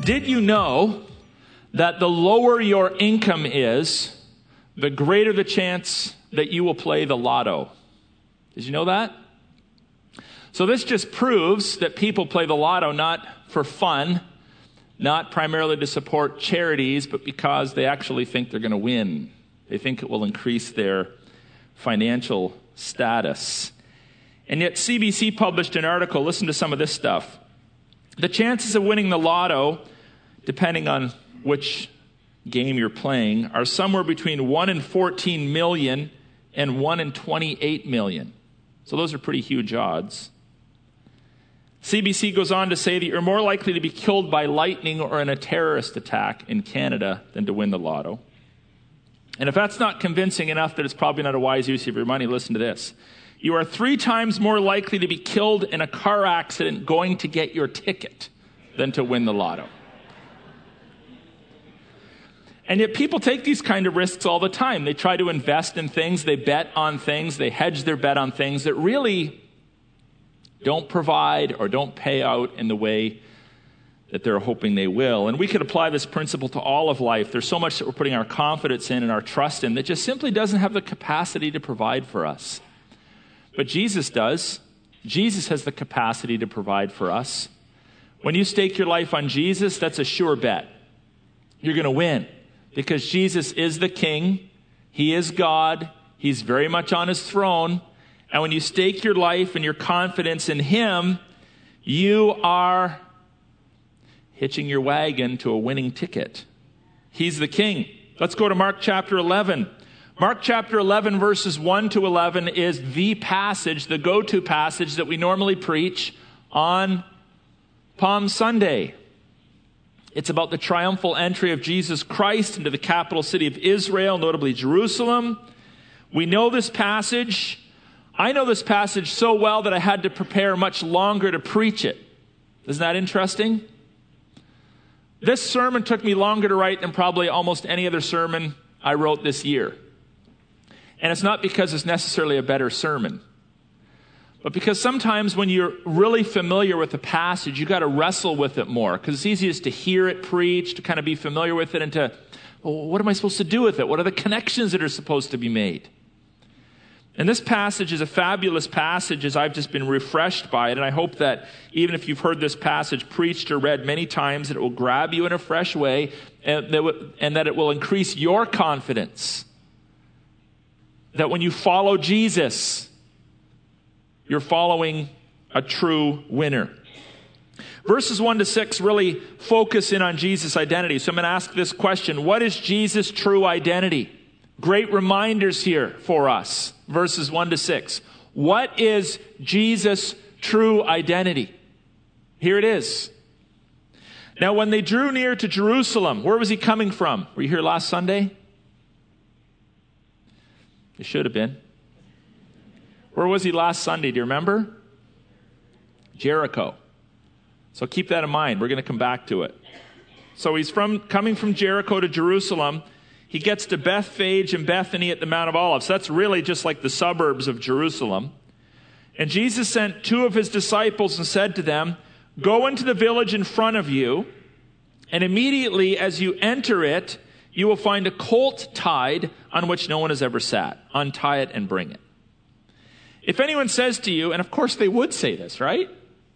Did you know that the lower your income is, the greater the chance that you will play the lotto? Did you know that? So this just proves that people play the lotto not for fun, not primarily to support charities, but because they actually think they're going to win. They think it will increase their financial status. And yet CBC published an article, listen to some of this stuff. The chances of winning the lotto, depending on which game you're playing, are somewhere between 1 in 14 million and 1 in 28 million. So those are pretty huge odds. CBC goes on to say that you're more likely to be killed by lightning or in a terrorist attack in Canada than to win the lotto. And if that's not convincing enough that it's probably not a wise use of your money, listen to this. You are 3 times more likely to be killed in a car accident going to get your ticket than to win the lotto. And yet people take these kind of risks all the time. They try to invest in things, they bet on things, they hedge their bet on things that really don't provide or don't pay out in the way that they're hoping they will. And we could apply this principle to all of life. There's so much that we're putting our confidence in and our trust in that just simply doesn't have the capacity to provide for us. But Jesus does. Jesus has the capacity to provide for us. When you stake your life on Jesus, that's a sure bet. You're going to win because Jesus is the King. He is God. He's very much on his throne. And when you stake your life and your confidence in him, you are hitching your wagon to a winning ticket. He's the King. Let's go to Mark chapter 11. Mark chapter 11, verses 1 to 11 is the passage, the go-to passage that we normally preach on Palm Sunday. It's about the triumphal entry of Jesus Christ into the capital city of Israel, notably Jerusalem. We know this passage. I know this passage so well that I had to prepare much longer to preach it. Isn't that interesting? This sermon took me longer to write than probably almost any other sermon I wrote this year. And it's not because it's necessarily a better sermon, but because sometimes when you're really familiar with the passage, you got to wrestle with it more, because it's easiest to hear it preached, to kind of be familiar with it, and to, well, what am I supposed to do with it? What are the connections that are supposed to be made? And this passage is a fabulous passage as I've just been refreshed by it. And I hope that even if you've heard this passage preached or read many times, that it will grab you in a fresh way and that it will increase your confidence. That when you follow Jesus, you're following a true winner. Verses 1 to 6 really focus in on Jesus' identity. So I'm going to ask this question. What is Jesus' true identity? Great reminders here for us. Verses 1 to 6. What is Jesus' true identity? Here it is. Now, when they drew near to Jerusalem, where was he coming from? Were you here last Sunday? You should have been. Where was he last Sunday? Do you remember? Jericho. So keep that in mind. We're going to come back to it. So he's coming from Jericho to Jerusalem. He gets to Bethphage and Bethany at the Mount of Olives. That's really just like the suburbs of Jerusalem. And Jesus sent 2 of his disciples and said to them, "Go into the village in front of you, and immediately as you enter it, you will find a colt tied on which no one has ever sat. Untie it and bring it." If anyone says to you, and of course they would say this, right?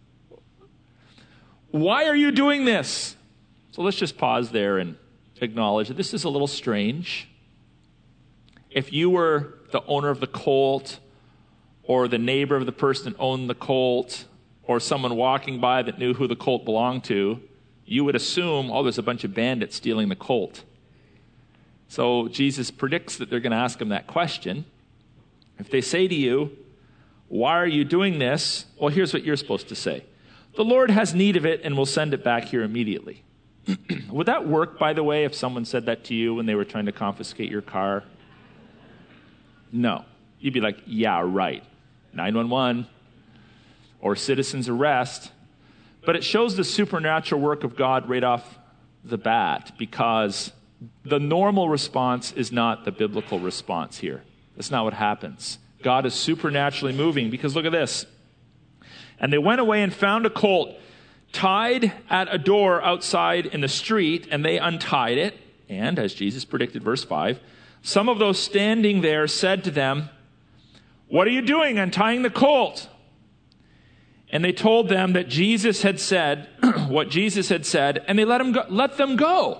"Why are you doing this?" So let's just pause there and acknowledge that this is a little strange. If you were the owner of the colt, or the neighbor of the person that owned the colt, or someone walking by that knew who the colt belonged to, you would assume, oh, there's a bunch of bandits stealing the colt. So Jesus predicts that they're going to ask him that question. If they say to you, "Why are you doing this?" Well, here's what you're supposed to say. "The Lord has need of it and will send it back here immediately." Would that work, by the way, if someone said that to you when they were trying to confiscate your car? No. You'd be like, yeah, right. 911 or citizen's arrest. But it shows the supernatural work of God right off the bat, because the normal response is not the biblical response here. That's not what happens. God is supernaturally moving, because look at this. "And they went away and found a colt tied at a door outside in the street, and they untied it. And, as Jesus predicted, verse 5, some of those standing there said to them, "What are you doing untying the colt?" And they told them that Jesus had said, what Jesus had said, and they let them go.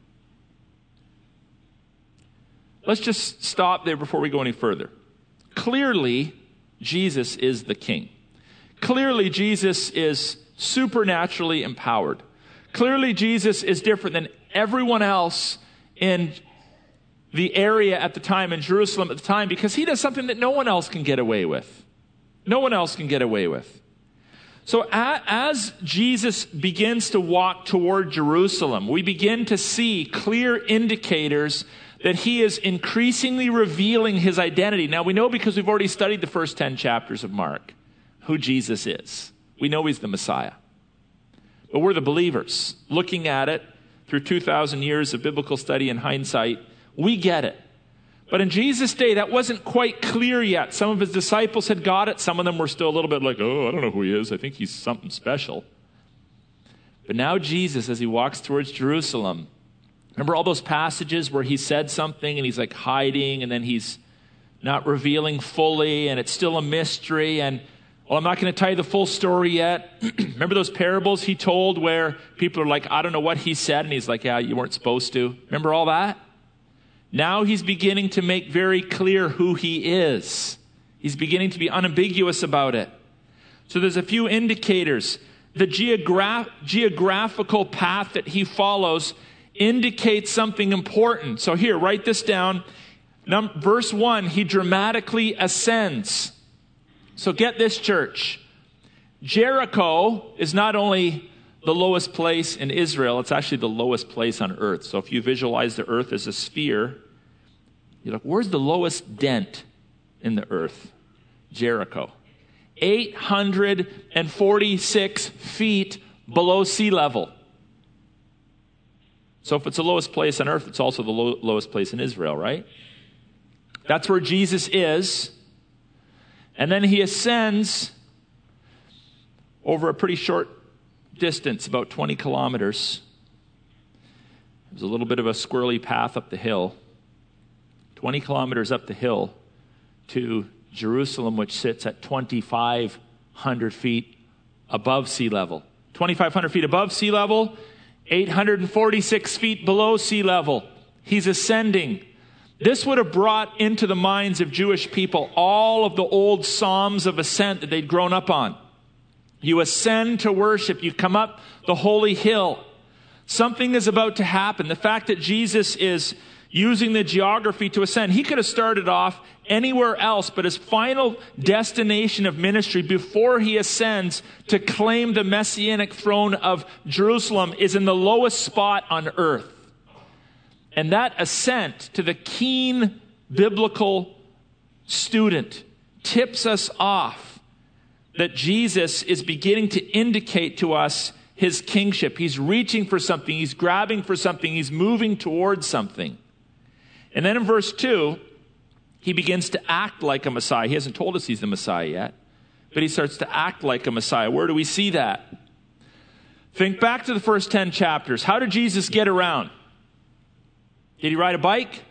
Let's just stop there before we go any further. Clearly, Jesus is the king. Clearly, Jesus is supernaturally empowered. Clearly, Jesus is different than everyone else in the area at the time, in Jerusalem at the time, because he does something that no one else can get away with. No one else can get away with. So as Jesus begins to walk toward Jerusalem, we begin to see clear indicators that he is increasingly revealing his identity. Now, we know because we've already studied the first 10 chapters of Mark who Jesus is. We know he's the Messiah. But we're the believers. Looking at it through 2,000 years of biblical study and hindsight, we get it. But in Jesus' day, that wasn't quite clear yet. Some of his disciples had got it. Some of them were still a little bit like, oh, I don't know who he is. I think he's something special. But now Jesus, as he walks towards Jerusalem, remember all those passages where he said something and he's like hiding and then he's not revealing fully and it's still a mystery and, well, I'm not going to tell you the full story yet. Remember those parables he told where people are like, I don't know what he said, and he's like, yeah, you weren't supposed to. Remember all that? Now he's beginning to make very clear who he is. He's beginning to be unambiguous about it. So there's a few indicators. The geographical path that he follows indicates something important. So here, write this down. Verse 1, he dramatically ascends. So get this, church. Jericho is not only the lowest place in Israel, it's actually the lowest place on earth. So if you visualize the earth as a sphere, you're like, where's the lowest dent in the earth? Jericho. 846 feet below sea level. So if it's the lowest place on earth, it's also the lowest place in Israel, right? That's where Jesus is. And then he ascends over a pretty short distance, about 20 kilometers. There's a little bit of a squirrely path up the hill. 20 kilometers up the hill to Jerusalem, which sits at 2,500 feet above sea level. 2,500 feet above sea level, 846 feet below sea level. He's ascending. This would have brought into the minds of Jewish people all of the old psalms of ascent that they'd grown up on. You ascend to worship. You come up the holy hill. Something is about to happen. The fact that Jesus is using the geography to ascend, he could have started off anywhere else, but his final destination of ministry before he ascends to claim the messianic throne of Jerusalem is in the lowest spot on earth. And that ascent to the keen biblical student tips us off that Jesus is beginning to indicate to us his kingship. He's reaching for something. He's grabbing for something. He's moving towards something. And then in verse 2, he begins to act like a Messiah. He hasn't told us he's the Messiah yet, but he starts to act like a Messiah. Where do we see that? Think back to the first 10 chapters. How did Jesus get around? Did he ride a bike?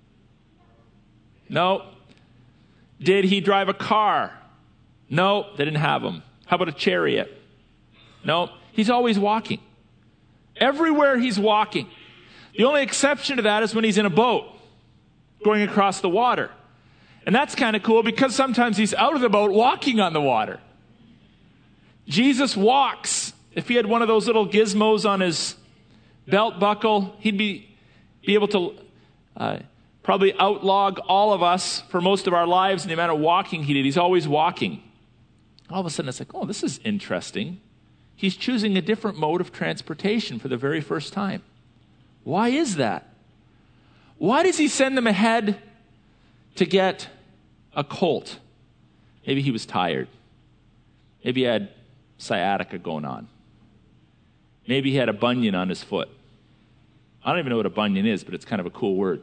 No. Did he drive a car? No, they didn't have him. How about a chariot? No, he's always walking. Everywhere he's walking. The only exception to that is when he's in a boat going across the water. And that's kind of cool because sometimes he's out of the boat walking on the water. Jesus walks. If he had one of those little gizmos on his belt buckle, he'd be able to probably outlog all of us for most of our lives in the amount of walking he did. He's always walking. All of a sudden it's like, oh, this is interesting. He's choosing a different mode of transportation for the very first time. Why is that? Why does he send them ahead to get a colt? Maybe he was tired. Maybe he had sciatica going on. Maybe he had a bunion on his foot. I don't even know what a bunion is, but it's kind of a cool word.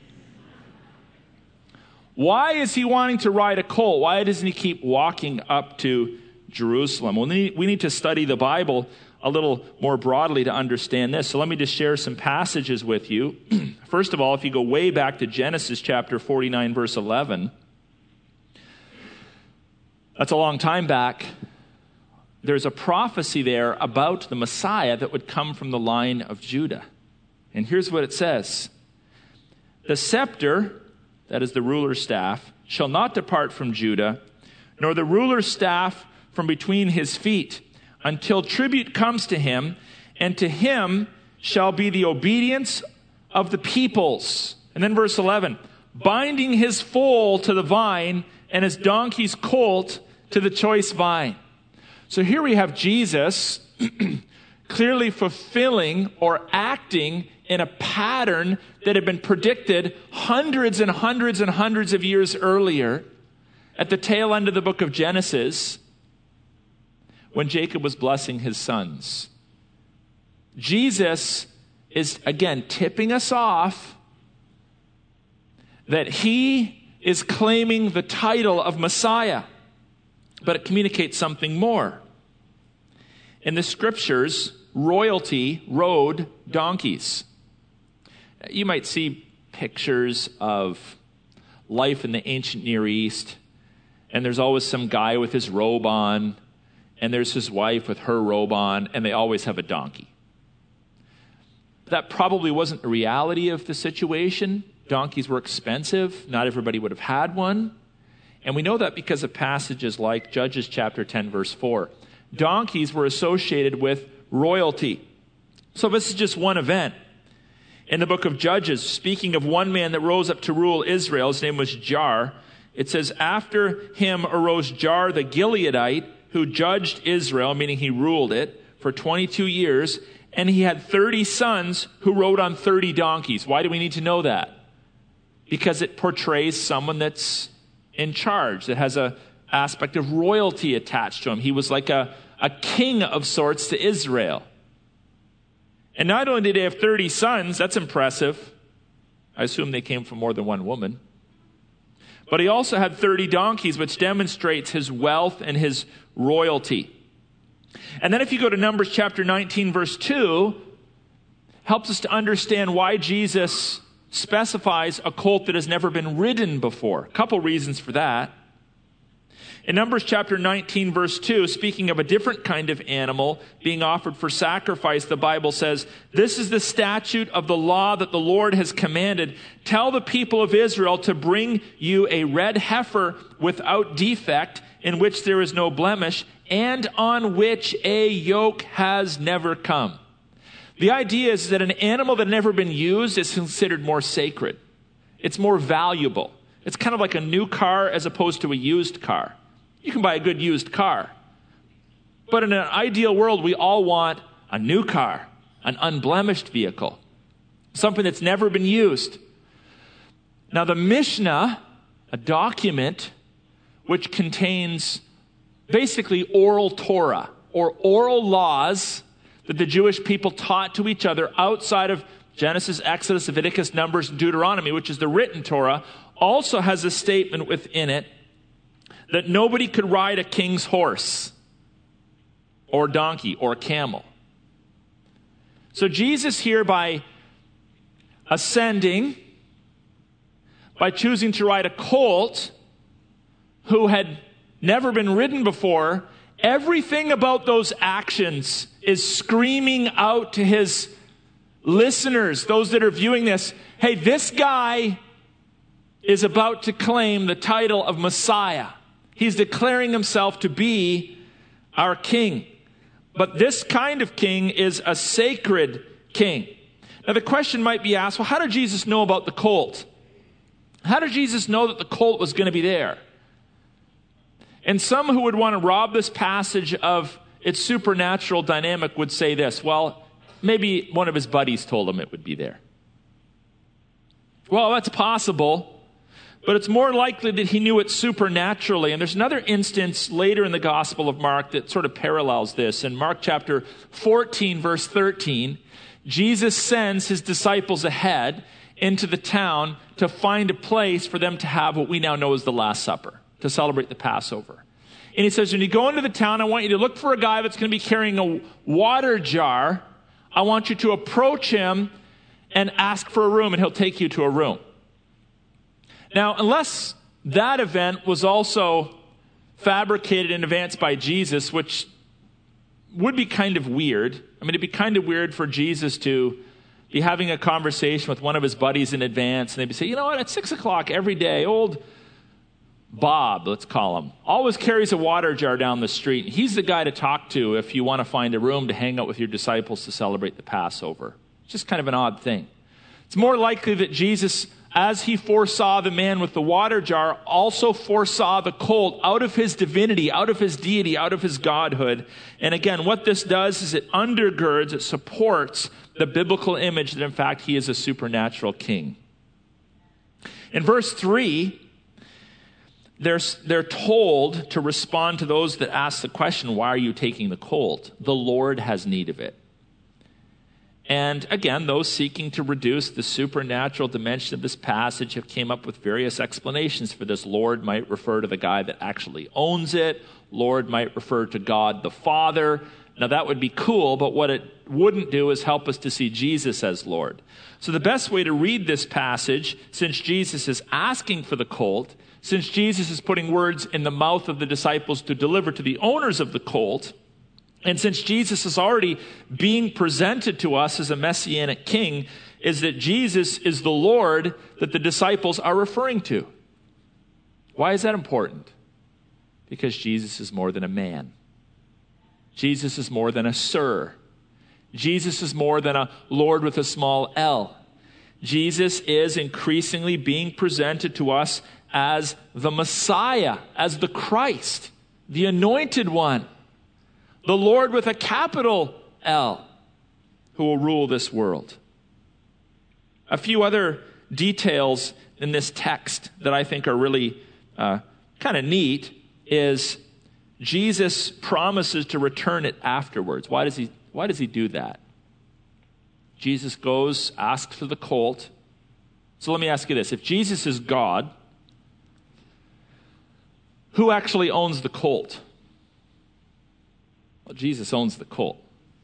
Why is he wanting to ride a colt? Why doesn't he keep walking up to Jerusalem? Well, we need to study the Bible a little more broadly to understand this. So let me just share some passages with you. First of all, if you go way back to Genesis chapter 49, verse 11, that's a long time back. There's a prophecy there about the Messiah that would come from the line of Judah. And here's what it says. The scepter, that is the ruler's staff, shall not depart from Judah, nor the ruler's staff from between his feet, until tribute comes to him, and to him shall be the obedience of the peoples. And then verse 11, binding his foal to the vine, and his donkey's colt to the choice vine. So here we have Jesus clearly fulfilling or acting in a pattern that had been predicted hundreds and hundreds and hundreds of years earlier at the tail end of the book of Genesis when Jacob was blessing his sons. Jesus is, again, tipping us off that he is claiming the title of Messiah. But it communicates something more. In the scriptures, royalty rode donkeys. You might see pictures of life in the ancient Near East, and there's always some guy with his robe on, and there's his wife with her robe on, and they always have a donkey. That probably wasn't the reality of the situation. Donkeys were expensive. Not everybody would have had one. And we know that because of passages like Judges chapter 10, verse 4. Donkeys were associated with royalty. So this is just one event. In the book of Judges, speaking of one man that rose up to rule Israel, his name was Jar. It says, after him arose Jar the Gileadite, who judged Israel, meaning he ruled it, for 22 years. And he had 30 sons who rode on 30 donkeys. Why do we need to know that? Because it portrays someone that's in charge, that has an aspect of royalty attached to him. He was like a king of sorts to Israel. And not only did he have 30 sons, that's impressive. I assume they came from more than one woman. But he also had 30 donkeys, which demonstrates his wealth and his royalty. And then if you go to Numbers chapter 19, verse 2, helps us to understand why Jesus specifies a colt that has never been ridden before. A couple reasons for that. In Numbers chapter 19, verse 2, speaking of a different kind of animal being offered for sacrifice, the Bible says, this is the statute of the law that the Lord has commanded. Tell the people of Israel to bring you a red heifer without defect, in which there is no blemish, and on which a yoke has never come. The idea is that an animal that had never been used is considered more sacred. It's more valuable. It's kind of like a new car as opposed to a used car. You can buy a good used car. But in an ideal world, we all want a new car, an unblemished vehicle, something that's never been used. Now the Mishnah, a document which contains basically oral Torah or oral laws that the Jewish people taught to each other outside of Genesis, Exodus, Leviticus, Numbers, and Deuteronomy, which is the written Torah, also has a statement within it that nobody could ride a king's horse or donkey or camel. So Jesus here, by ascending, by choosing to ride a colt who had never been ridden before, everything about those actions is screaming out to his listeners, those that are viewing this, hey, this guy is about to claim the title of Messiah. He's declaring himself to be our king. But this kind of king is a sacred king. Now the question might be asked, well, how did Jesus know about the colt? How did Jesus know that the colt was going to be there? And some who would want to rob this passage of its supernatural dynamic would say this, well, maybe one of his buddies told him it would be there. Well, that's possible, but it's more likely that he knew it supernaturally. And there's another instance later in the Gospel of Mark that sort of parallels this. In Mark chapter 14, verse 13, Jesus sends his disciples ahead into the town to find a place for them to have what we now know as the Last Supper, to celebrate the Passover. And he says, when you go into the town, I want you to look for a guy that's going to be carrying a water jar. I want you to approach him and ask for a room, and he'll take you to a room. Now, unless that event was also fabricated in advance by Jesus, which would be kind of weird. I mean, it'd be kind of weird for Jesus to be having a conversation with one of his buddies in advance, and they'd be saying, you know what, at 6 o'clock every day, old Bob, let's call him, always carries a water jar down the street. He's the guy to talk to if you want to find a room to hang out with your disciples to celebrate the Passover. It's just kind of an odd thing. It's more likely that Jesus, as he foresaw the man with the water jar, also foresaw the colt out of his divinity, out of his deity, out of his godhood. And again, what this does is it undergirds, it supports the biblical image that in fact he is a supernatural king. In verse 3, they're told to respond to those that ask the question, why are you taking the colt? The Lord has need of it. And again, those seeking to reduce the supernatural dimension of this passage have came up with various explanations for this. Lord might refer to the guy that actually owns it. Lord might refer to God the Father. Now that would be cool, but what it wouldn't do is help us to see Jesus as Lord. So the best way to read this passage, since Jesus is asking for the colt, since Jesus is putting words in the mouth of the disciples to deliver to the owners of the colt, and since Jesus is already being presented to us as a messianic king, is that Jesus is the Lord that the disciples are referring to. Why is that important? Because Jesus is more than a man. Jesus is more than a sir. Jesus is more than a Lord with a small L. Jesus is increasingly being presented to us as the Messiah, as the Christ, the anointed one, the Lord with a capital L, who will rule this world. A few other details in this text that I think are really kind of neat is Jesus promises to return it afterwards. Why does he do that? Jesus goes, asks for the colt. So let me ask you this. If Jesus is God, who actually owns the colt? Well, Jesus owns the colt.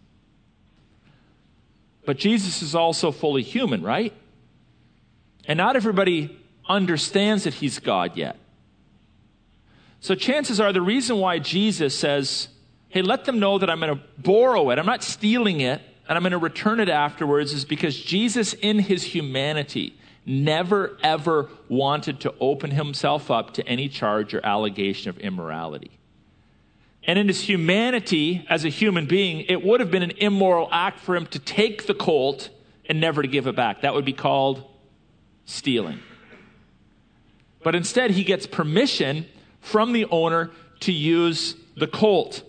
But Jesus is also fully human, right? And not everybody understands that he's God yet. So chances are the reason why Jesus says, hey, let them know that I'm going to borrow it, I'm not stealing it, and I'm going to return it afterwards, is because Jesus in his humanity never ever wanted to open himself up to any charge or allegation of immorality. And in his humanity as a human being, it would have been an immoral act for him to take the colt and never to give it back. That would be called stealing. But instead, he gets permission from the owner to use the colt.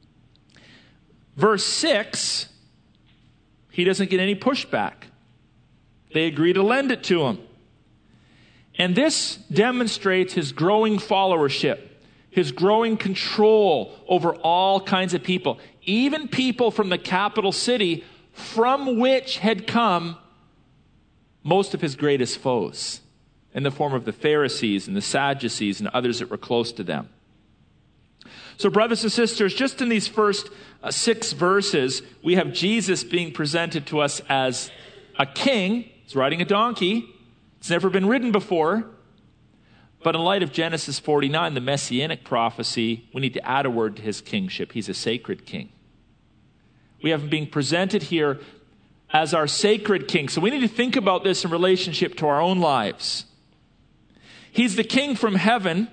Verse 6, he doesn't get any pushback. They agree to lend it to him. And this demonstrates his growing followership, his growing control over all kinds of people, even people from the capital city from which had come most of his greatest foes, in the form of the Pharisees and the Sadducees and others that were close to them. So brothers and sisters, just in these first 6 verses, we have Jesus being presented to us as a king. He's riding a donkey. It's never been ridden before. But in light of Genesis 49, the messianic prophecy, we need to add a word to his kingship. He's a sacred king. We have him being presented here as our sacred king. So we need to think about this in relationship to our own lives. He's the king from heaven.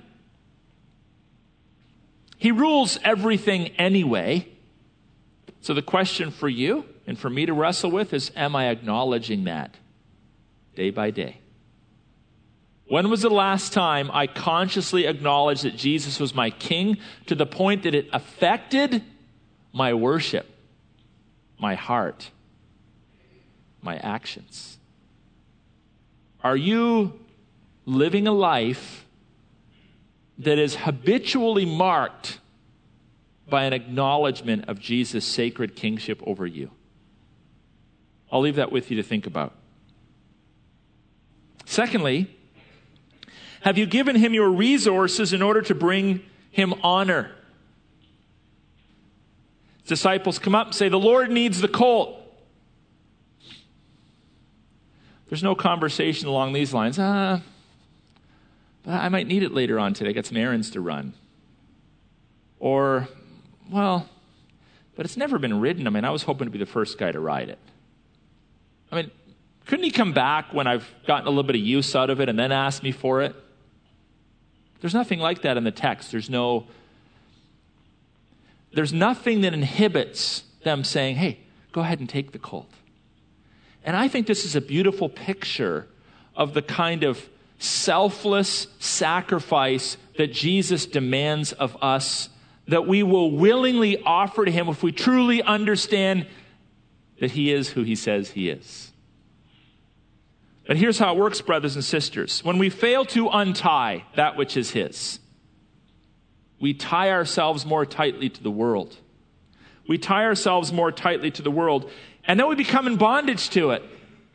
He rules everything anyway. So the question for you and for me to wrestle with is, am I acknowledging that day by day? When was the last time I consciously acknowledged that Jesus was my king to the point that it affected my worship, my heart, my actions? Are you living a life that is habitually marked by an acknowledgement of Jesus' sacred kingship over you? I'll leave that with you to think about. Secondly, have you given him your resources in order to bring him honor? Disciples come up and say, the Lord needs the colt. There's no conversation along these lines. But I might need it later on today. I got some errands to run. Or, well, but it's never been ridden. I mean, I was hoping to be the first guy to ride it. I mean, couldn't he come back when I've gotten a little bit of use out of it and then ask me for it? There's nothing like that in the text. There's nothing that inhibits them saying, hey, go ahead and take the colt. And I think this is a beautiful picture of the kind of selfless sacrifice that Jesus demands of us, that we will willingly offer to him if we truly understand that he is who he says he is. But here's how it works, brothers and sisters. When we fail to untie that which is his, we tie ourselves more tightly to the world. We tie ourselves more tightly to the world, and then we become in bondage to it.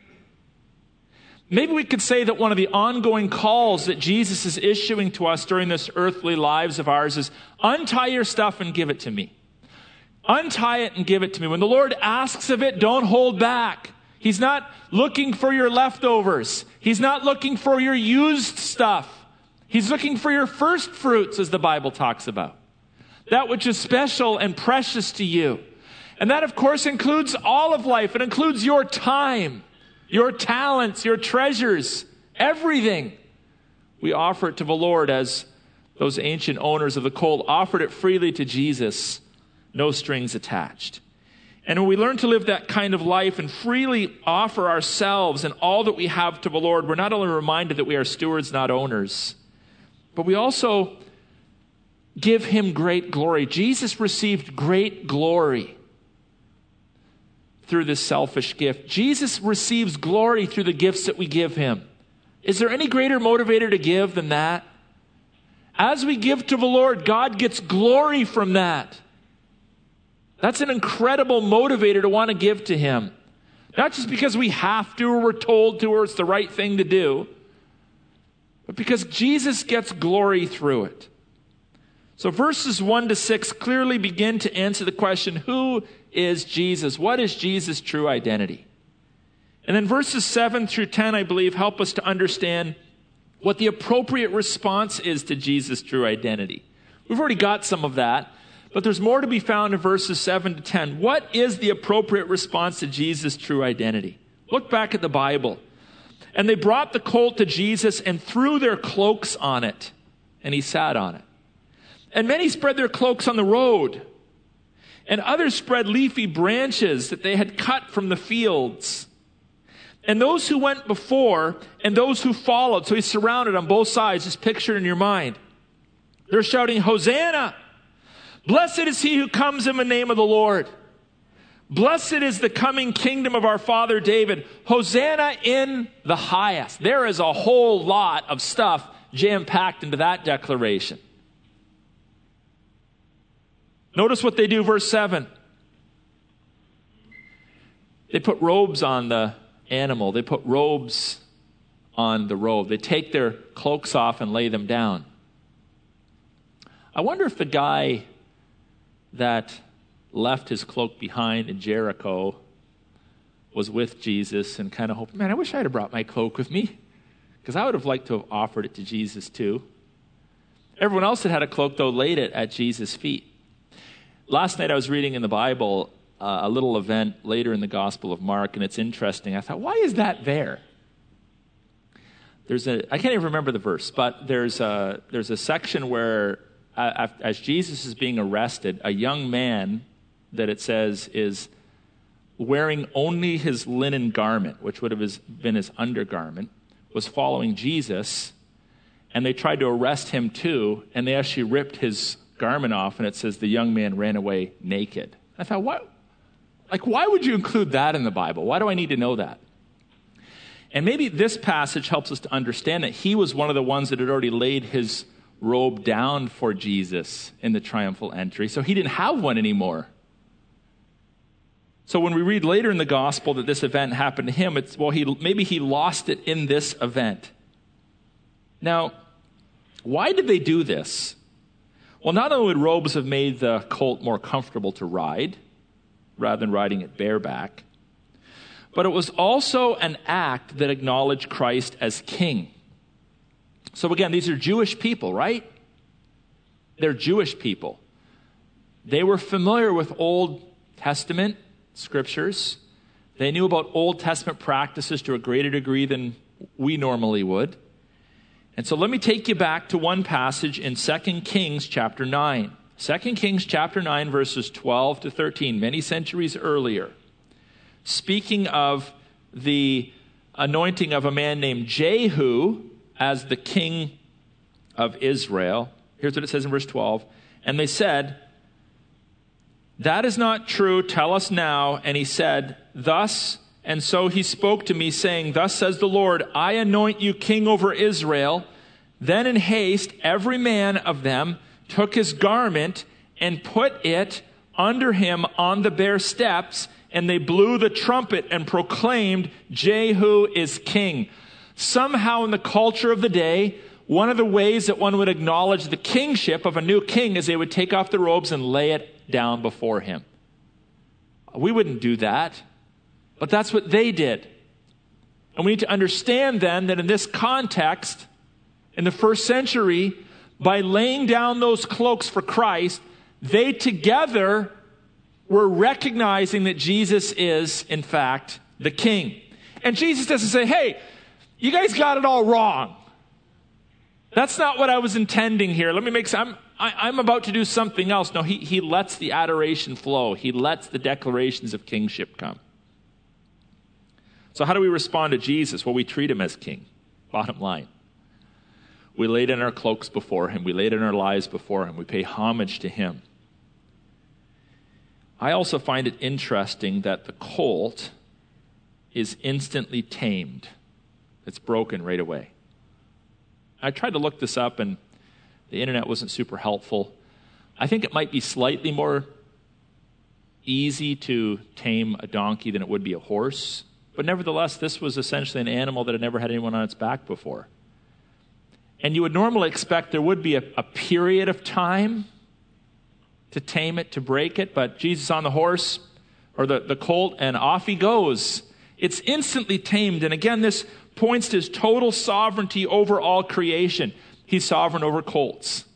Maybe we could say that one of the ongoing calls that Jesus is issuing to us during this earthly lives of ours is, untie your stuff and give it to me. Untie it and give it to me. When the Lord asks of it, don't hold back. He's not looking for your leftovers. He's not looking for your used stuff. He's looking for your first fruits, as the Bible talks about. That which is special and precious to you. And that, of course, includes all of life. It includes your time, your talents, your treasures, everything. We offer it to the Lord as those ancient owners of the colt offered it freely to Jesus, no strings attached. And when we learn to live that kind of life and freely offer ourselves and all that we have to the Lord, we're not only reminded that we are stewards, not owners, but we also give him great glory. Jesus received great glory through this selfish gift. Jesus receives glory through the gifts that we give him. Is there any greater motivator to give than that? As we give to the Lord, God gets glory from that. That's an incredible motivator to want to give to him. Not just because we have to or we're told to or it's the right thing to do, but because Jesus gets glory through it. So verses 1-6 clearly begin to answer the question, who is Jesus? What is Jesus' true identity? And then verses 7-10, I believe, help us to understand what the appropriate response is to Jesus' true identity. We've already got some of that, but there's more to be found in verses 7-10. What is the appropriate response to Jesus' true identity? Look back at the Bible. And they brought the colt to Jesus and threw their cloaks on it, and he sat on it. And many spread their cloaks on the road, and others spread leafy branches that they had cut from the fields. And those who went before and those who followed, so he's surrounded on both sides, just picture it in your mind. They're shouting, Hosanna! Blessed is he who comes in the name of the Lord. Blessed is the coming kingdom of our father David. Hosanna in the highest. There is a whole lot of stuff jam-packed into that declaration. Notice what they do, verse 7. They put robes on the animal. They put robes on the robe. They take their cloaks off and lay them down. I wonder if the guy that left his cloak behind in Jericho was with Jesus and kind of hoped, man, I wish I had brought my cloak with me, because I would have liked to have offered it to Jesus too. Everyone else that had a cloak, though, laid it at Jesus' feet. Last night I was reading in the Bible a little event later in the Gospel of Mark, and it's interesting. I thought, why is that there? I can't even remember the verse, but there's a section where as Jesus is being arrested, a young man that it says is wearing only his linen garment, which would have been his undergarment, was following Jesus, and they tried to arrest him too, and they actually ripped his garment off, and it says the young man ran away naked. I thought, why would you include that in the Bible? Why do I need to know that? And maybe this passage helps us to understand that he was one of the ones that had already laid his robe down for Jesus in the triumphal entry, so he didn't have one anymore. So when we read later in the gospel that this event happened to him, maybe he lost it in this event. Now, why did they do this? Well, not only would robes have made the colt more comfortable to ride, rather than riding it bareback. But it was also an act that acknowledged Christ as king. So again, these are Jewish people, right? They're Jewish people. They were familiar with Old Testament scriptures. They knew about Old Testament practices to a greater degree than we normally would. And so let me take you back to one passage in 2 Kings chapter 9. 2 Kings chapter 9, verses 12 to 13, many centuries earlier. Speaking of the anointing of a man named Jehu as the king of Israel. Here's what it says in verse 12. And they said, "That is not true. Tell us now." And he said, "Thus," and so he spoke to me, saying, "Thus says the Lord, I anoint you king over Israel." Then in haste, every man of them took his garment and put it under him on the bare steps, and they blew the trumpet and proclaimed, "Jehu is king." Somehow in the culture of the day, one of the ways that one would acknowledge the kingship of a new king is they would take off the robes and lay it down before him. We wouldn't do that, but that's what they did. And we need to understand then that in this context, in the first century, by laying down those cloaks for Christ, they together were recognizing that Jesus is, in fact, the king. And Jesus doesn't say, "Hey, you guys got it all wrong. That's not what I was intending here. Let me make some, I'm about to do something else." No, he lets the adoration flow. He lets the declarations of kingship come. So how do we respond to Jesus? Well, we treat him as king. Bottom line. We lay down our cloaks before him. We lay down our lives before him. We pay homage to him. I also find it interesting that the colt is instantly tamed. It's broken right away. I tried to look this up, and the internet wasn't super helpful. I think it might be slightly more easy to tame a donkey than it would be a horse. But nevertheless, this was essentially an animal that had never had anyone on its back before. And you would normally expect there would be a period of time to tame it, to break it. But Jesus on the horse, or the colt, and off he goes. It's instantly tamed. And again, this points to his total sovereignty over all creation. He's sovereign over colts.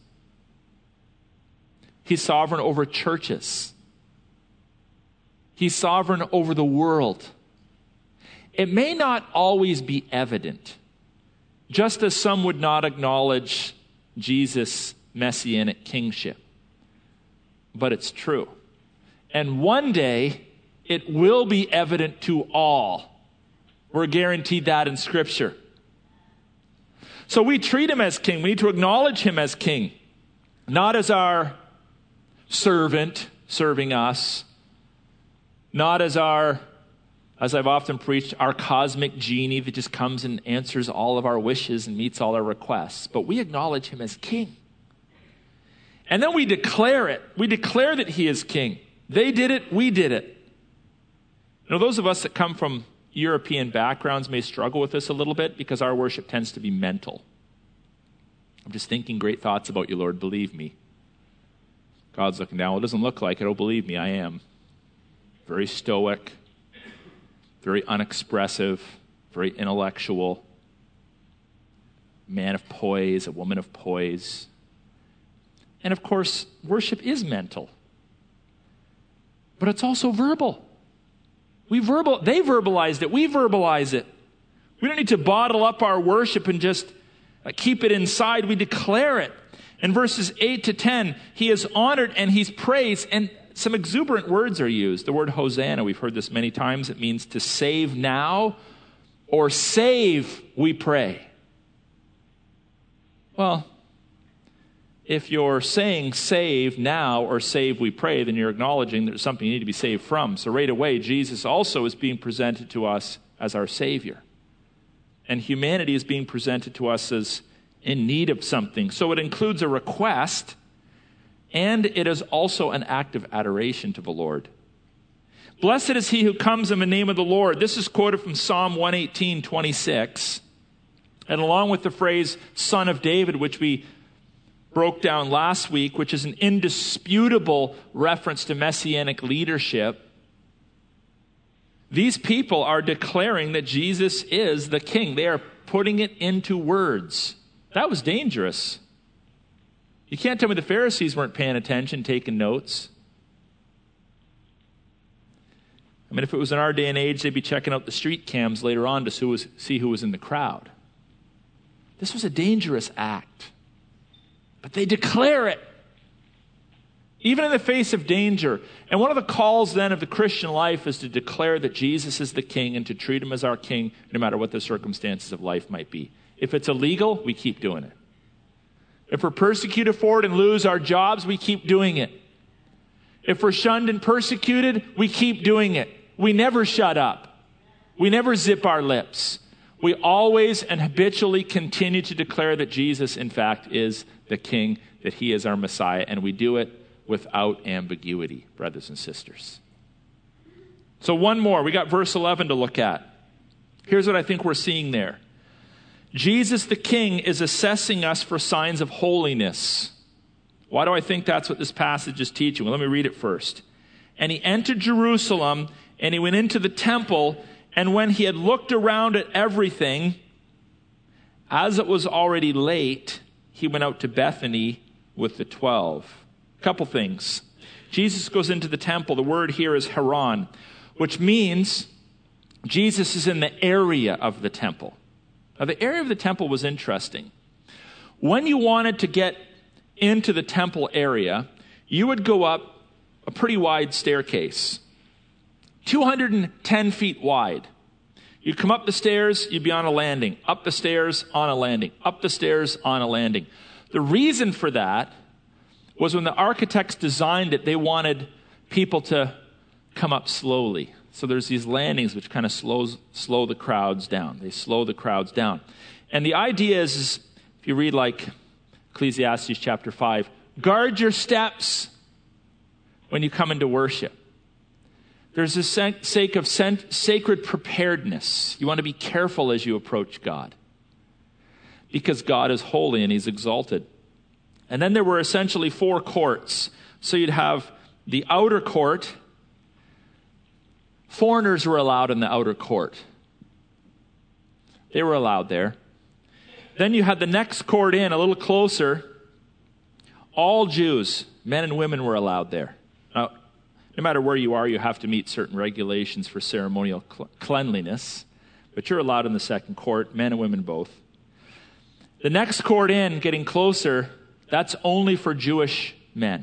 He's sovereign over churches. He's sovereign over the world. It may not always be evident, just as some would not acknowledge Jesus' messianic kingship. But it's true. And one day, it will be evident to all. We're guaranteed that in Scripture. So we treat him as king. We need to acknowledge him as king. Not as our servant serving us. Not as our, as I've often preached, our cosmic genie that just comes and answers all of our wishes and meets all our requests. But we acknowledge him as king. And then we declare it. We declare that he is king. They did it, we did it. You know, those of us that come from European backgrounds may struggle with this a little bit because our worship tends to be mental. I'm just thinking great thoughts about you, Lord, believe me. God's looking down. Well, it doesn't look like it. Oh, believe me, I am. Very stoic, very unexpressive, very intellectual, man of poise, a woman of poise. And of course, worship is mental. But it's also verbal. They verbalized it. We verbalize it. We don't need to bottle up our worship and just keep it inside. We declare it. In verses 8 to 10, he is honored and he's praised. And some exuberant words are used. The word Hosanna, we've heard this many times. It means to save now or save, we pray. Well, if you're saying save now or save, we pray, then you're acknowledging there's something you need to be saved from. So right away, Jesus also is being presented to us as our Savior. And humanity is being presented to us as in need of something. So it includes a request, and it is also an act of adoration to the Lord. Blessed is he who comes in the name of the Lord. This is quoted from Psalm 118:26. And along with the phrase, Son of David, which we broke down last week, which is an indisputable reference to messianic leadership, These people are declaring that Jesus is the king. They are putting it into words. That was dangerous. You can't tell me the Pharisees weren't paying attention, taking notes. I mean, if it was in our day and age, they'd be checking out the street cams later on to see who was in the crowd. This was a dangerous act. But they declare it, even in the face of danger. And one of the calls then of the Christian life is to declare that Jesus is the king and to treat him as our king no matter what the circumstances of life might be. If it's illegal, we keep doing it. If we're persecuted for it and lose our jobs, we keep doing it. If we're shunned and persecuted, we keep doing it. We never shut up. We never zip our lips. We always and habitually continue to declare that Jesus, in fact, is the king, that he is our Messiah, and we do it without ambiguity, brothers and sisters. So one more. We got verse 11 to look at. Here's what I think we're seeing there. Jesus the king is assessing us for signs of holiness. Why do I think that's what this passage is teaching? Well, let me read it first. And he entered Jerusalem, and he went into the temple, and when he had looked around at everything, as it was already late, he went out to Bethany with the 12. A couple things. Jesus goes into the temple. The word here is Haran, which means Jesus is in the area of the temple. Now, the area of the temple was interesting. When you wanted to get into the temple area, you would go up a pretty wide staircase, 210 feet wide. You'd come up the stairs, you'd be on a landing. Up the stairs, on a landing. Up the stairs, on a landing. The reason for that was when the architects designed it, they wanted people to come up slowly. So there's these landings which kind of slow the crowds down. They slow the crowds down. And the idea is if you read like Ecclesiastes chapter 5, guard your steps when you come into worship. There's a sake of sacred preparedness. You want to be careful as you approach God, because God is holy and he's exalted. And then there were essentially 4 courts. So you'd have the outer court. Foreigners were allowed in the outer court. They were allowed there. Then you had the next court in, a little closer. All Jews, men and women, were allowed there. Now, no matter where you are, you have to meet certain regulations for ceremonial cleanliness. But you're allowed in the second court, men and women both. The next court in, getting closer, that's only for Jewish men.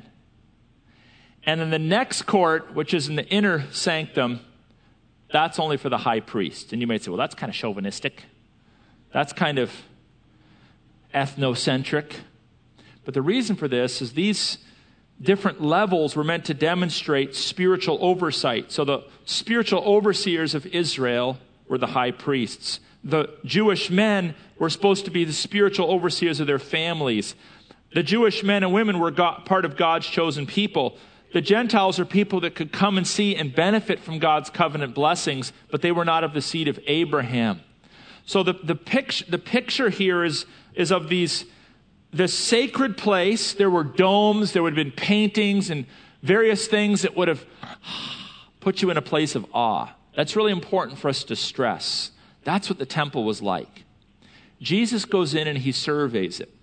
And then the next court, which is in the inner sanctum, that's only for the high priest. And you might say, well, that's kind of chauvinistic. That's kind of ethnocentric. But the reason for this is these different levels were meant to demonstrate spiritual oversight. So the spiritual overseers of Israel were the high priests. The Jewish men were supposed to be the spiritual overseers of their families. The Jewish men and women were part of God's chosen people. The Gentiles are people that could come and see and benefit from God's covenant blessings, but they were not of the seed of Abraham. So the picture here is of this sacred place. There were domes, there would have been paintings and various things that would have put you in a place of awe. That's really important for us to stress. That's what the temple was like. Jesus goes in and he surveys it.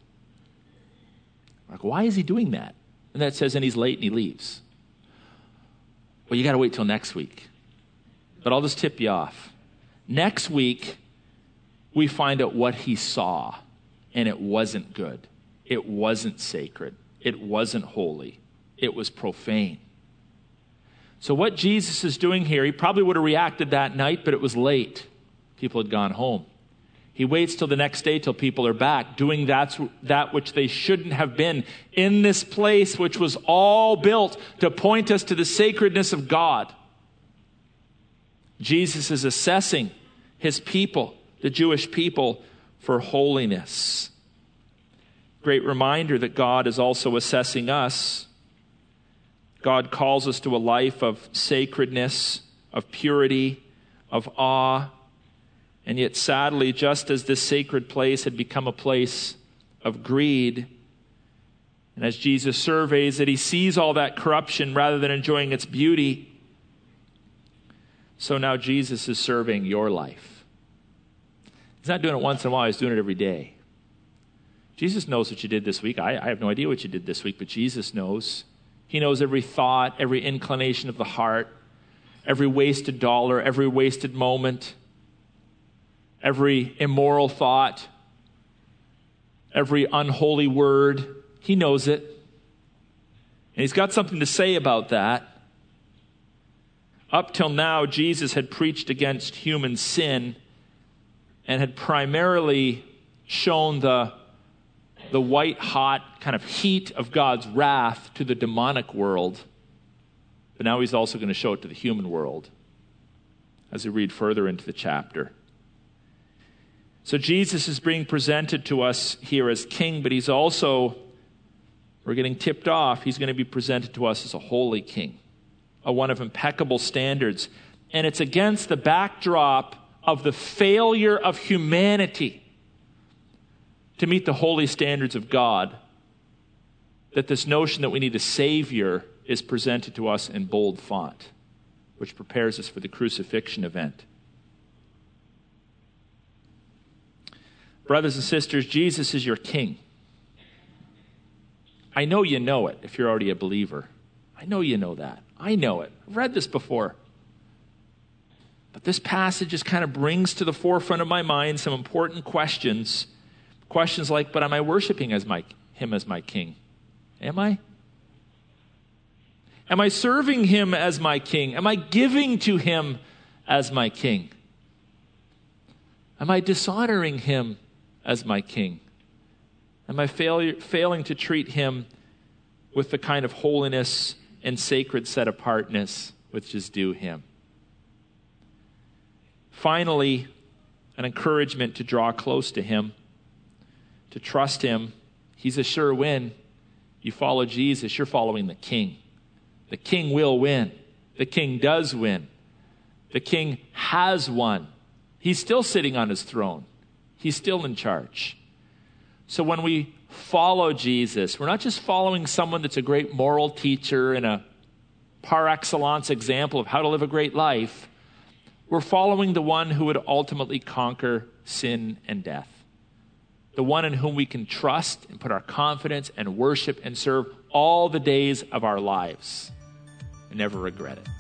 Like, why is he doing that? And that says, and he's late and he leaves. Well, you got to wait till next week. But I'll just tip you off. Next week, we find out what he saw, and it wasn't good. It wasn't sacred. It wasn't holy. It was profane. So what Jesus is doing here, he probably would have reacted that night, but it was late. People had gone home. He waits till the next day till people are back, doing that which they shouldn't have been in this place which was all built to point us to the sacredness of God. Jesus is assessing his people, the Jewish people, for holiness. Great reminder that God is also assessing us. God calls us to a life of sacredness, of purity, of awe. And yet, sadly, just as this sacred place had become a place of greed, and as Jesus surveys it, he sees all that corruption rather than enjoying its beauty. So now Jesus is serving your life. He's not doing it once in a while. He's doing it every day. Jesus knows what you did this week. I have no idea what you did this week, but Jesus knows. He knows every thought, every inclination of the heart, every wasted dollar, every wasted moment, every immoral thought, every unholy word. He knows it. And he's got something to say about that. Up till now, Jesus had preached against human sin and had primarily shown the white-hot kind of heat of God's wrath to the demonic world. But now he's also going to show it to the human world as we read further into the chapter. So Jesus is being presented to us here as king, but he's also, we're getting tipped off, he's going to be presented to us as a holy king, a one of impeccable standards. And it's against the backdrop of the failure of humanity to meet the holy standards of God that this notion that we need a Savior is presented to us in bold font, which prepares us for the crucifixion event. Brothers and sisters, Jesus is your king. I know you know it if you're already a believer. I know you know that. I know it. I've read this before. But this passage just kind of brings to the forefront of my mind some important questions. Questions like, but am I worshiping him as my king? Am I? Am I serving him as my king? Am I giving to him as my king? Am I dishonoring him as my king? Am I failing to treat him with the kind of holiness and sacred set-apartness which is due him? Finally, an encouragement to draw close to him, to trust him. He's a sure win. You follow Jesus, you're following the king. The king will win. The king does win. The king has won. He's still sitting on his throne. He's still in charge. So when we follow Jesus, we're not just following someone that's a great moral teacher and a par excellence example of how to live a great life. We're following the one who would ultimately conquer sin and death. The one in whom we can trust and put our confidence and worship and serve all the days of our lives and never regret it.